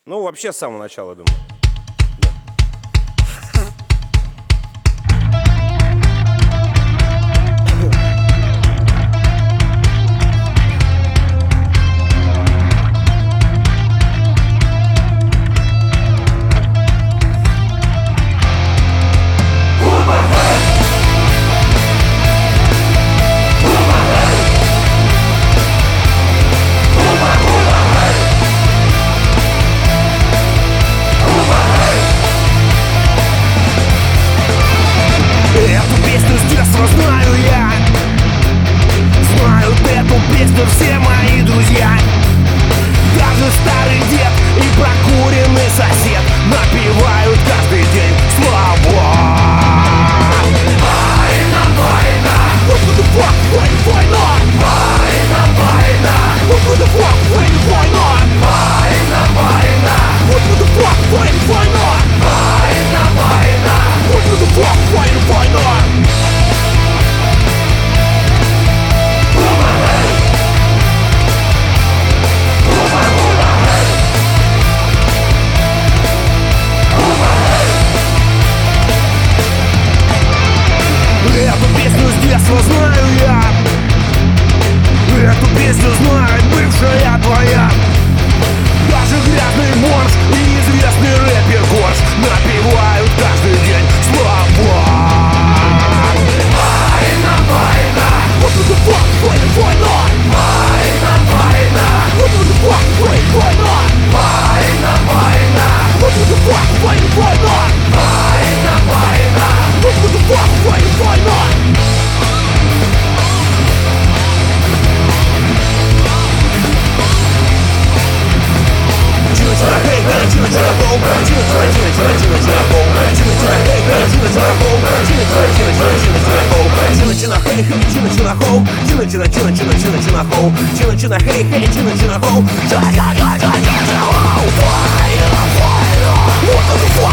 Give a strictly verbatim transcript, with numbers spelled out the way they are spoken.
Ну, вообще, с самого начала, думаю. Знаю я, знают эту песню все мои друзья. Даже старый дед и прокуренный сосед напевают каждый день слова. Война, война, what the fuck, война, война. Война, война, what the fuck, война, война. Война, война, what the fuck, война, война. Война, война, what the fuck, война, война. Эту песню с детства знаю я. Эту песню знает бывшая твоя. Даже грязный морж и известный рэпер Корж напевают каждый день слова. Война, война, what the fuck, война, война. Война, война, what the fuck, война, война. Война, война, what the fuck, война, война. Война, война, what the fuck, война, война. What the fuck?